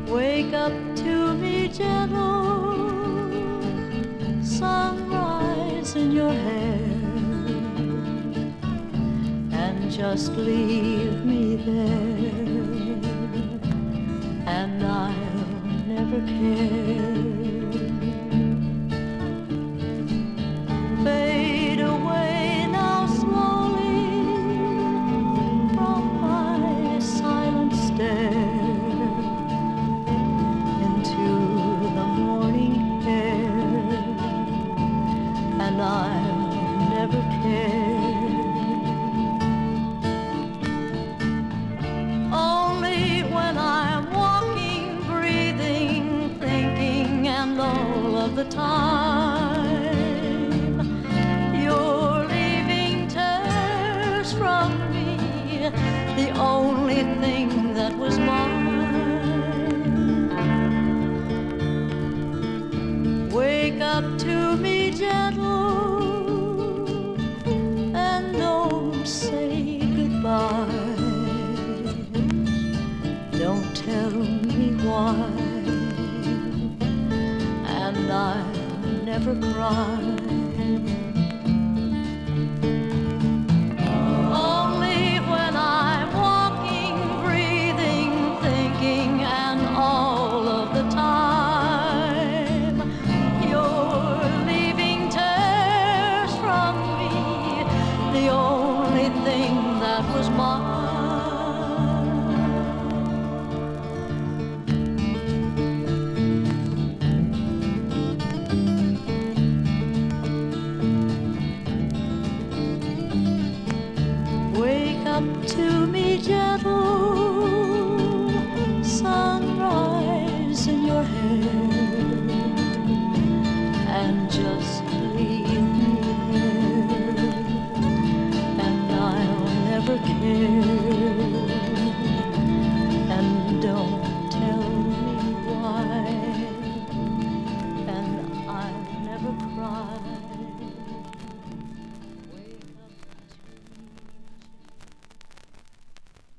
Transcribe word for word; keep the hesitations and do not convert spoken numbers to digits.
Wake up to me, gentle sunrise in your hair, and just leave me there, and I'll never care. Fade away now slowly from my silent stare into the morning air, and I'll never care. Only when I'm walking, breathing, thinking, and all of the time you're leaving tears from me, the only thing that was mine. Wake up to me, gentle, and don't say goodbye. Don't tell me why, and I'll never cry. Only when I'm walking, breathing, thinking, and all of the time you're leaving tears from me, the only thing that was mine. Wake up to me, gentle sunrise in your hair, and just leave